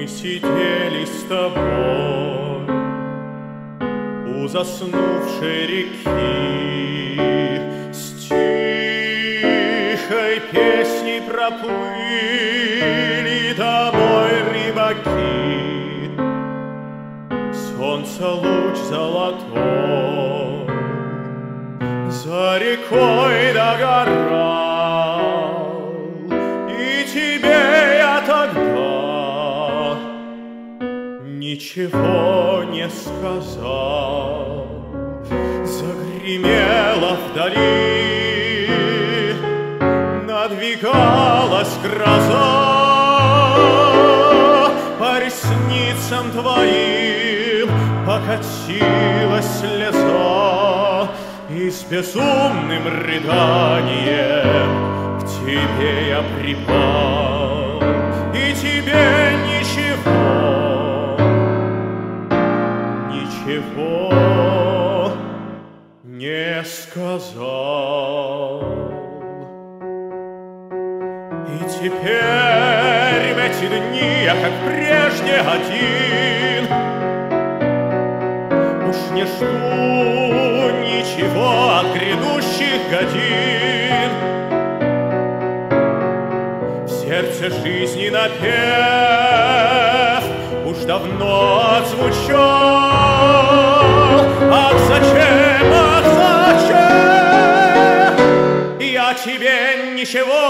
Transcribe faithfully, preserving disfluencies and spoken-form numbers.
сидели с тобой у заснувшей реки, с тихой песней проплыли домой рыбаки. Солнце луч золотой за рекой догорал, и тебе я тогда ничего не сказал. Загремела вдали, надвигалась гроза, по ресницам твоим покатилась слеза, и с безумным рыданием к тебе я припал, и тебе ничего, ничего не сказал. И теперь в эти дни я, как прежде, один, уж не жду ничего от грядущих годин. В сердце жизни напев уж давно отзвучал. Ах, зачем, ах, зачем я тебе ничего